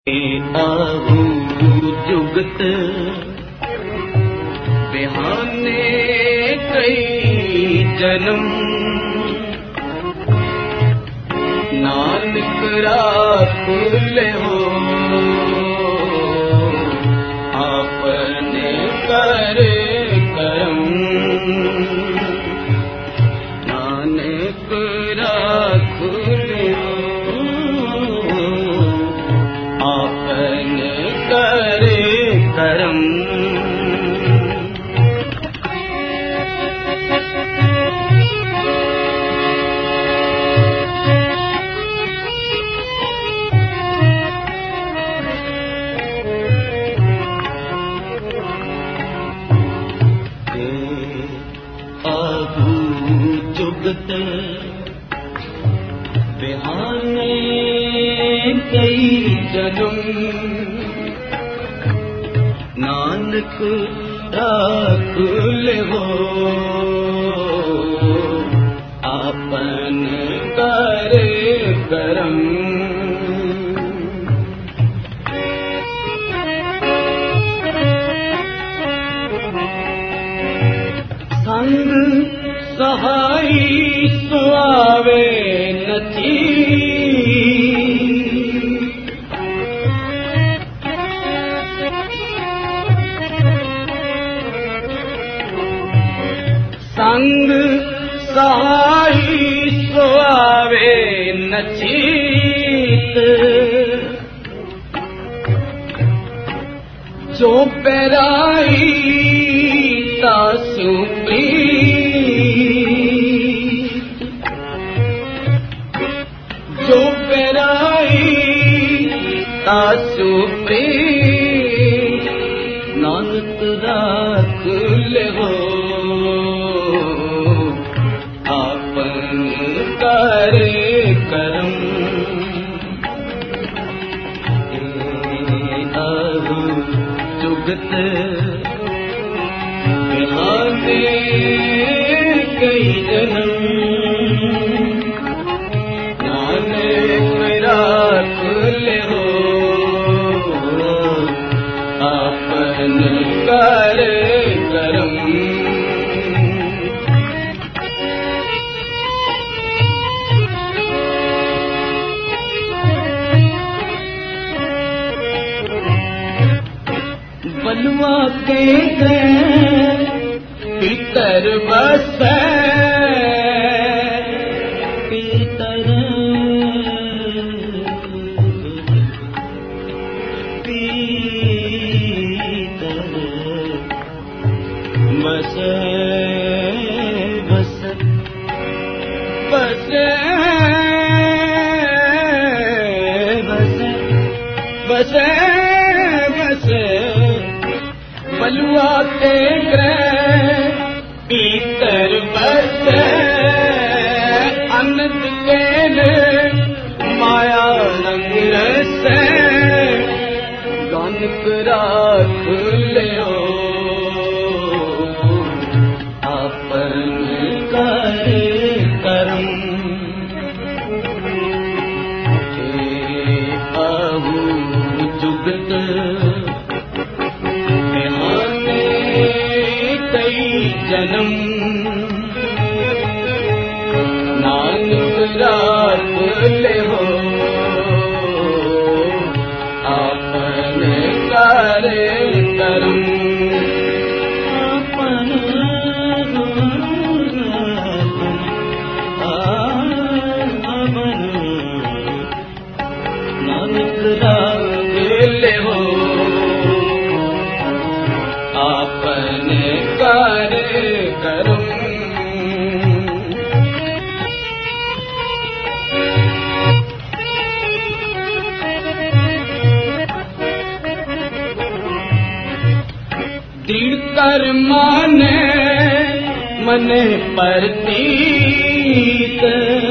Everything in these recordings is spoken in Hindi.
आहू जुगत बिहाने कई जन्म नानक राख ले हो आपने करे करम नानक राख ले हो आपने करे करम बिहाने कई जन्म नानक राख ले हो आपन करे करम संग सहाई सुआवे नथी संग सहाई सुआवे नचीत जो पेराई तासु जो पेराई तासु नानक राख ले हो आपन करे करम आहू जुगत बिहाने कई जन्म राख ले हो आपन करे करम बलवा के भीतर बसे बसे बसे बसे बसे बसे बसे बलुआ के भीतर बसे अनंत के माया रंग रसे गानक राख ले हो करे करम आहू जुगत बिहाने कई जन्म नानक राख ले हो आपने करे करम नानक राख ले हो आपने करे करम दृढ़ कर माने मने परतीत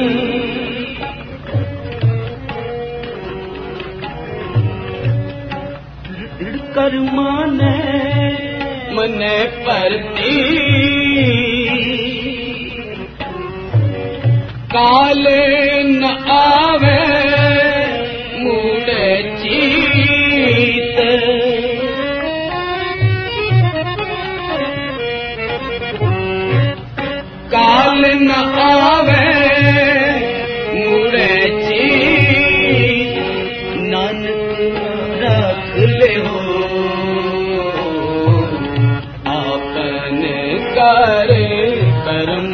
कर माने मने परतीत काले न आवे मूड़े ची ले हो आपने करे करम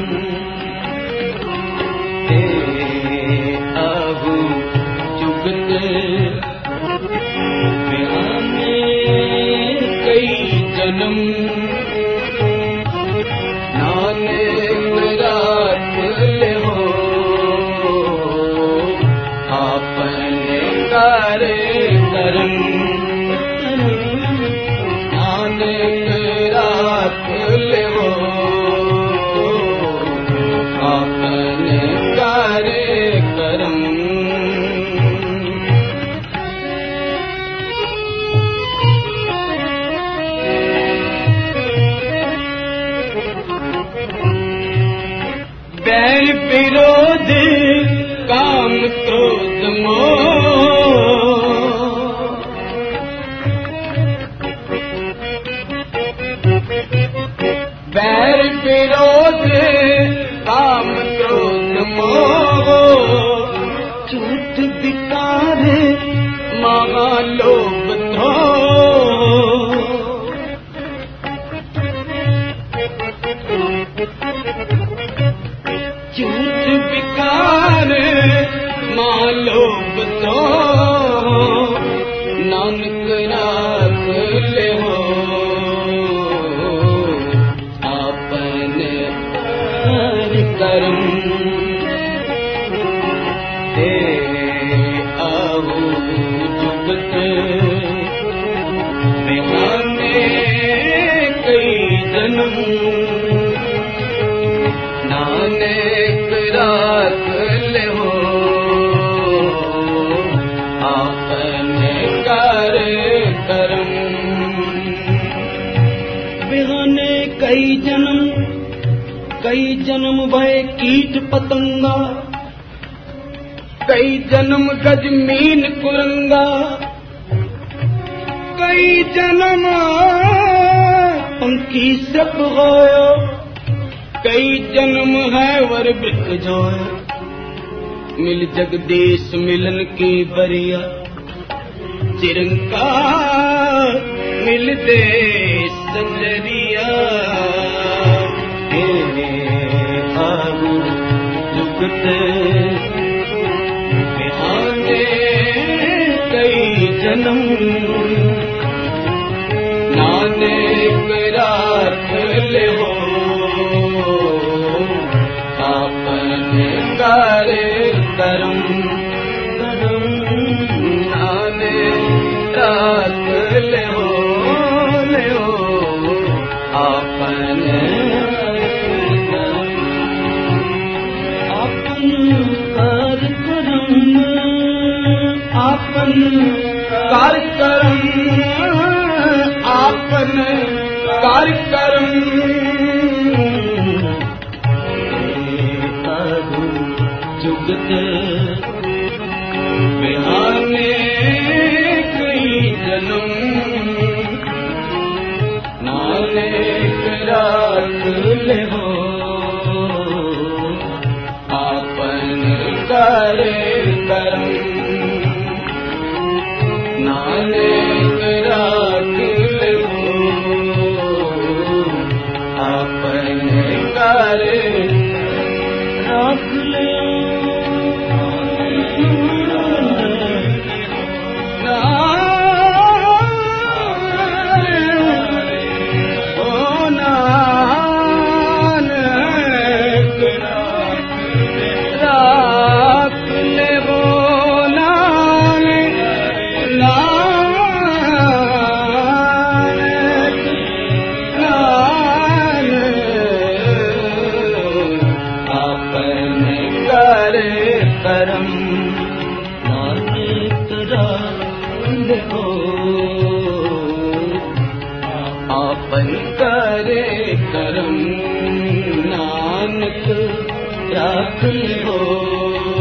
आहू जुगत बिहाने कई जन्म नानक रात ले हो आपने करे करम नानक रात ले हो आपने करे करम बैर विरोध काम क्रोध मोह बैर विरोध काम क्रोध मोह झूठ विकार महालोभ झूठ विकार मालोभ तो नानक रात ले हो आपने करम ते आहू जुगत बिहाने कई जन्म नानक रात ले हो आपने करे करम बिहाने कई जन्म भय कीट पतंगा कई जन्म गजमीन कुरंगा कई जन्म पंखी सप होयो कई जन्म है वर वृक जोय मिल जगदीश मिलन की बरिया चिरंकार मिल दे सजरिया आहू जुगत बिहाने कई जन्म नानक रात ले हो आपने करे करम नानक रात ले हो आपने आपन कर करम आपन कर करम जुगत बिहाने कई जन्म नानक रात ले हो आपने करे करम नानक रात ले हो आपने करे राख ले करम नानक रात हो आपन करे करम नानक रात हो।